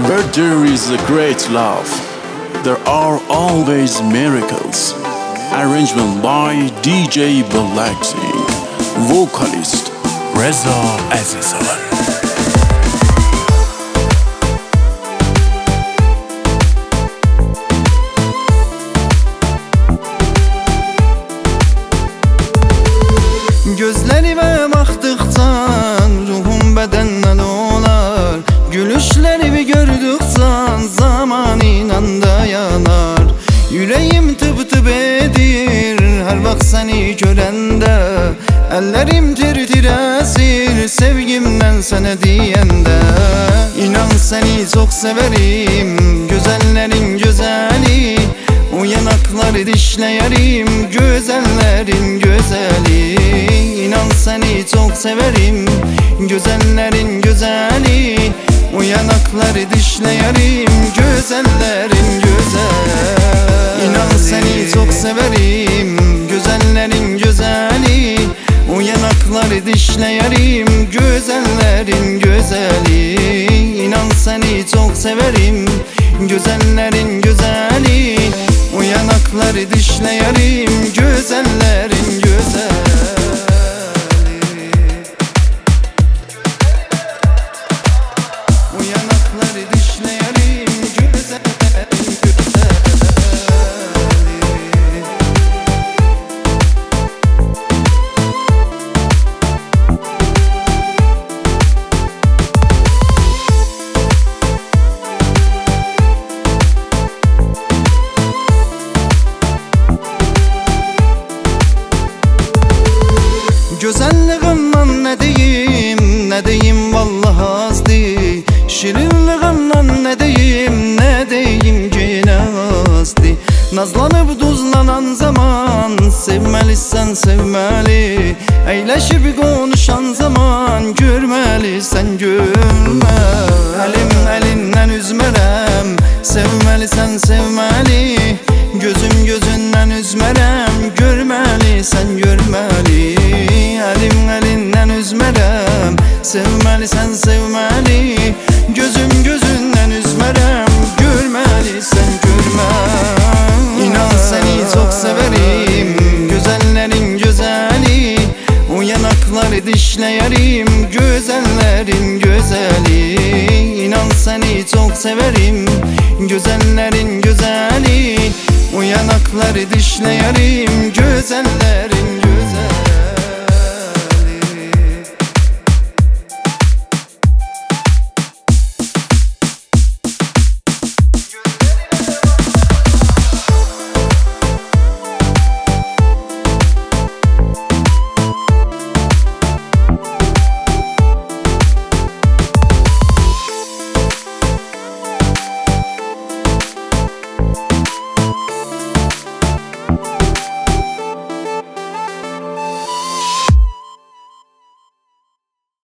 Where there is a great love, there are always miracles. Arrangement by DJ Balaxi. Vocalist Reza Azizan. Gözlerime baktıktan ruhum bedenden olar. Gülüşlerimi gördükten zaman inan dayanar. Yüreğim tıp tıp edir her bak seni görende. Ellerim tir tir esir sevgimden sana diyende. İnan seni çok severim, güzellerin güzeli. O yanakları dişleyerim, güzellerin güzeli. İnan seni çok severim, güzellerin güzeli. O yanakları dişleyerim, güzellerin güzeli. İnan seni çok severim, güzellerin güzeli. O yanakları dişleyerim, güzellerin güzeli. İnan seni çok severim, güzellerin güzeli. O yanakları dişleyerim, güzellerin güzeli. O yanakları dişleyerim, güzellerin güzeli. Güzelliğimden ne diyeyim, ne diyeyim vallahi azdı. Şirinliğimden ne diyeyim yine azdı. Nazlanıp tuzlanan zaman sevmelisən sevmeli. Eyleşip konuşan zaman görmelisən görme. Elim elinden üzmerem, sevmelisən sevmeli. Gözüm gözünden üzmerem, görmelisən görmeli. Elim elinden üzmerem, sevmelisən sevmeli. Gözüm gözünden üzmerem, görmelisən görmeli. İnan seni çok severim, güzellerin güzeli. O yanakları dişleyerim, güzellerin güzeli. İnan seni çok severim, güzellerin güzeli. O yanakları dişleyerim, güzellerin